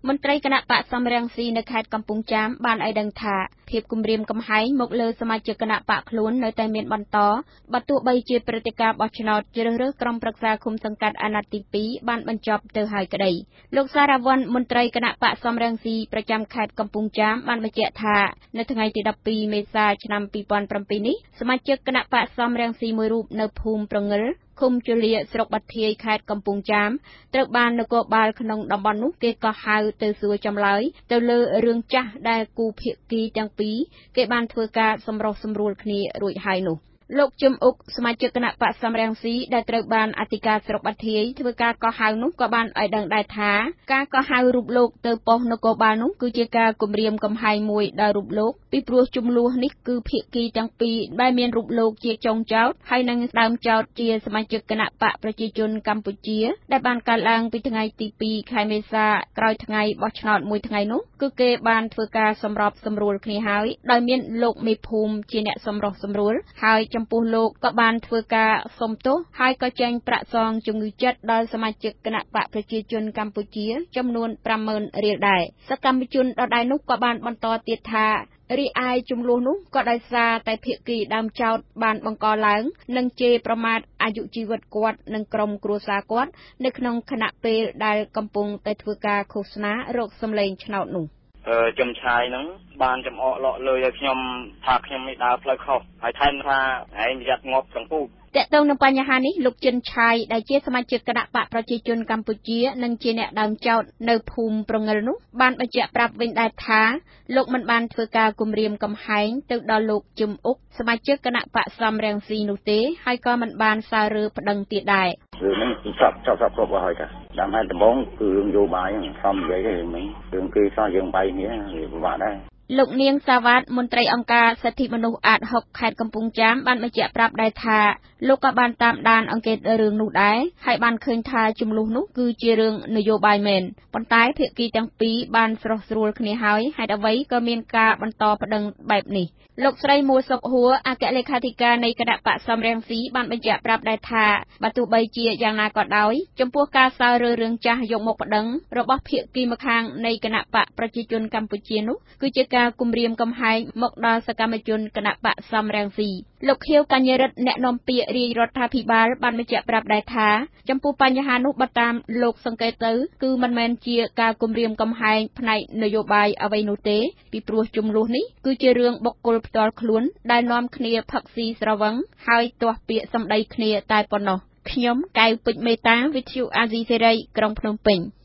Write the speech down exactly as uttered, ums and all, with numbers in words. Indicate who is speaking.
Speaker 1: មន្ត្រីគណៈបកសំរងស៊ីនៅខេត្តកំពង់ចាមបានឲ្យដឹងថាភាពគំរាមកំហែងមកលើសមាជិកគណៈបកខ្លួននៅតែមានបន្តបើទោះបីជាព្រឹត្តិការណ៍បោះឆ្នោតជ្រើសរើសក្រុមប្រឹក្សាឃុំសង្កាត់អាណត្តិទីពីរបានបញ្ចប់ទៅហើយក្តីលោកសារវ័នមន្ត្រីគណៈបកសំរងស៊ីប្រចាំខេត្តកំពង់ចាមបានបញ្ជាក់ថានៅថ្ងៃទីដប់ពីរមេសាឆ្នាំពីរពាន់ប្រាំពីរនេះសមាជិកគណៈបកសំរងស៊ីមួយរូបនៅភូមិប្រងិលឃុំជលាស្រុកបាធាយខេត្តកំពង់ចាមត្រូវបាននគរបាលក្នុងតំបន់នោះគេក៏ហៅទៅសួរចម្លើយទៅលើរឿងចាស់ដែលគូភាគីទាំងពីរគេបានធ្វើការសម្រុះសម្រួលគ្នារួចហើយនោះលោកជឹមអុកសមាជិកគណៈបកសំរងស៊ីដែលត្រូវបានអធិការស្រុកបាធាយធ្វើការកោះហៅនោះក៏បានឲ្យដឹងដែរថាការកោះហៅរូបលោកទៅប៉ុស្តិ៍នគរបាលនោះគឺជាការគំរាមកំហែងមួយដល់រូបលោកពីព្រោះចំនួននេះគឺភាគីទាំងពីរដែលមានរូបលោកជាចុងចោតហើយនឹងដើមចោតជាសមាជិកគណៈបកប្រជាជនកម្ពុជាដែលបានកើតឡើងពីថ្ងៃទីពីរខែមេសាក្រោយថ្ងៃបោះឆ្នោតមួយថ្ងៃនោះគឺគេបានធ្វើការសម្របសម្រួលគ្នាហើយដោយមានលោកមេភូមិជាអ្នកសម្រុះសម្រួលហើយចំពោះលោកក៏បានធ្វើការសុំទោសហើយក៏ចែងប្រាក់សងជំងឺចិត្តដល់សមាជិកគណៈបកប្រជាជនកម្ពុជាចំនួន ប្រាំម៉ឺន រៀលដែរសកម្មជនដដែលនោះក៏បានបន្តទៀតថារីឯចំនួននោះក៏ដោយសារតែភាគីដើមចោតបានបង្កឡើងនិងជេរប្រមាថអាយុជីវិតគាត់និងក្រុមគ្រួសារគាត់នៅក្នុងខណៈពេលដែលកំពុងតែធ្វើការឃោសនារកសម្លេងឆ្នោតនោះ
Speaker 2: អឺចំឆាយហ្នឹងបានចំអកលក់លុយឲ្យខ្ញុំថាខ្ញុំនេះដើរផ្លូវខុសហើយថែមថាឯងប្រយ័ត្នងាប់ទាំងពូ
Speaker 1: តើតើនឹងបញ្ហានេះលោកចិនឆាយដែលជាសមាជិកគណៈបកប្រជាជនកម្ពុជានិងជាអ្នកដើមចោតនៅភូមិប្រងិលនោះបានបញ្ជាក់ប្រាប់វិញដែរថាលោកមិនបានធ្វើការគំរាមកំហែងទៅដល់លោកជឹមអុកសមាជិកគណៈបកសំរងស៊ីនោះទេហើយក៏មិនបានសាររើប្តឹងទៀតដែរ
Speaker 2: រឿងនេះចាប់ចាប់ចាប់គ្រប់ហើយតាតាមហេតុដំបូងគឺរឿងយោបាយហ្នឹងសំនិយាយទេមិញរឿងគេសោះយើងបាយនេះវាពិបាកដែរ
Speaker 1: លោកនាងសាវ៉ាតមន្ត្រីអង្គការសិទ្ធិមនុស្សអាត ហុក ខេត្តកំពង់ចាមបានបញ្ជាក់ប្រាប់ដែរថាលោកក៏បានតាមដានអង្កេតរឿងនោះដែរហើយបានឃើញថាចំនួននោះគឺជារឿងនយោបាយមែនប៉ុន្តែភាគីទាំងពីរបានស្រោះស្រួលគ្នាហើយហេតុអ្វីក៏មានការបន្តប្តឹងបែបនេះលោកស្រីមួសុកហួរអគ្គលេខាធិការនៃគណៈបកសំរងស៊ីបានបញ្ជាក់ប្រាប់ដែរថាបើទោះបីជាយ៉ាងណាក៏ដោយចំពោះការសាររើរឿងចាស់យកមកប្តឹងរបស់ភាគីម្ខាងនៃគណៈបកប្រជាជនកម្ពុជានោះគឺជាការគំរាមកំហែងមកដល់សកម្មជនគណៈបកសំរងស៊ីលោកខៀវកញ្ញរិទ្ធអ្នកនាំពាក្យរាជរដ្ឋាភិបាលបានបញ្ជាក់ប្រាប់ដែរថាចំពោះបញ្ហានោះបើតាមលោកសង្កេតទៅគឺមិនមែនជាការគំរាមកំហែងផ្នែកនយោបាយអ្វីនោះទេពីព្រោះចំនួននេះគឺជារឿងបុគ្គលផ្ទាល់ខ្លួនដែលនាំគ្នាផឹកស៊ីស្រវឹងហើយទាស់ពាក្យសម្ដីគ្នាតែប៉ុណ្ណោះខ្ញុំកៅពេជ្រមេតាវិទ្យុអាស៊ីសេរីក្រុងភ្នំពេញ